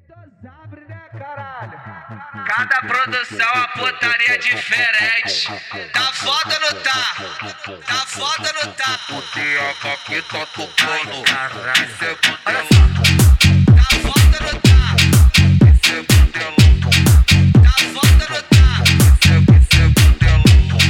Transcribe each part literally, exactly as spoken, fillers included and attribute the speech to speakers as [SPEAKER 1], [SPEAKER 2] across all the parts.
[SPEAKER 1] Cada produção a putaria diferente. Tá foda no tá? Tá foda no tá?
[SPEAKER 2] O T H aqui tá tocando.
[SPEAKER 1] Caralho,
[SPEAKER 2] isso é butelão.
[SPEAKER 1] tá foda no tá?
[SPEAKER 2] Isso é butelão.
[SPEAKER 1] Tá foda no tá?
[SPEAKER 2] Isso é, isso é butelão.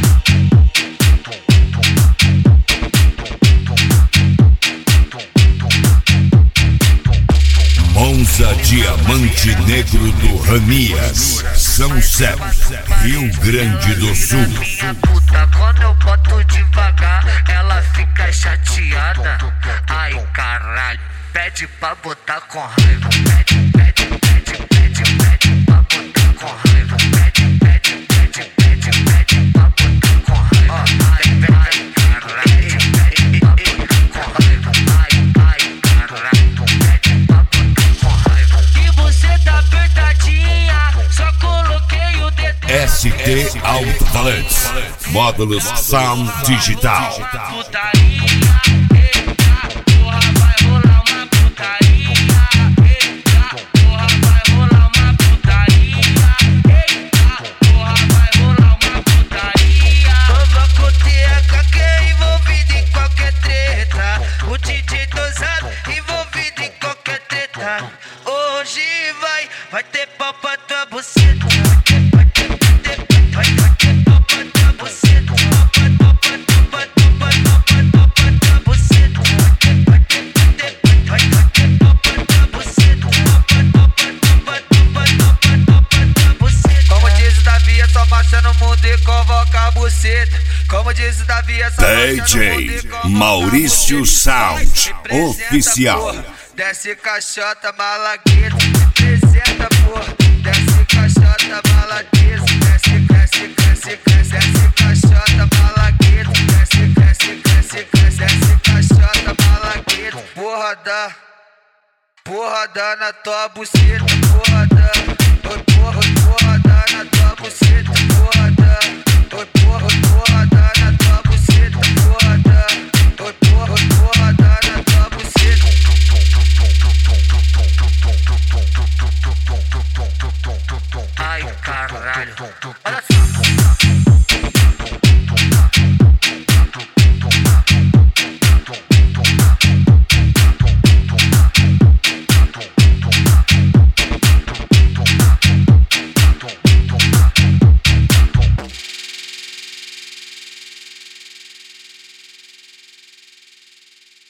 [SPEAKER 3] Monza Diamante Negro do Ramias, São Sé, Rio Grande do Sul.
[SPEAKER 1] Minha puta, quando eu boto devagar, ela fica chateada. Ai caralho, pede pra botar com raiva. Pede, pede, pede, pede, pede pra botar com raiva. Pede, pede, pede, pede, pede pra botar com raiva. Ai, ai, caralho, pede pra botar com raiva. Ai, ai, caralho, pede pra botar com raiva. Que você tá apertadinha, só coloquei o dedo.
[SPEAKER 3] S T Alto-Falantes, módulos Sound Digital.
[SPEAKER 1] Putaria, eita, porra, vai rolar uma putaria. Eita, porra, vai rolar uma putaria. Eita, porra, vai rolar uma putaria. Nova com o T H que é envolvido em qualquer treta. O D J dosado envolvido em qualquer treta. Hoje vai, vai ter pau pra tua buceta. Vai ter, vai ter, vai ter, vai ter pau pra tua buceta. Pau pra, pau pra, pau pra, pau pra, pau pra, pau pra tua buceta. Vai ter, vai ter, vai ter, vai ter pau pra tua buceta. Pau pra, pau pra, pau pra, pau pra, pau pra, pau pra tua buceta. Como diz o Davi, é só marcha no mundo e convoca a buceta. Como diz o Davi, é só marcha no mundo e
[SPEAKER 3] D J
[SPEAKER 1] convoca a
[SPEAKER 3] Maurício
[SPEAKER 1] buceta.
[SPEAKER 3] Sound,
[SPEAKER 1] Representa,
[SPEAKER 3] oficial.
[SPEAKER 1] porra. Desce caixota, malagueta, representa, porra. Desce caixota, malagueta, desce, desce, desce, desce, desce caixota, malagueta, desce, desce, desce, desce, desce caixota, malagueta. Porra da, porra da na tua buceta, porra da, oi porra, porra da na tua buceta, porra da, oi porra,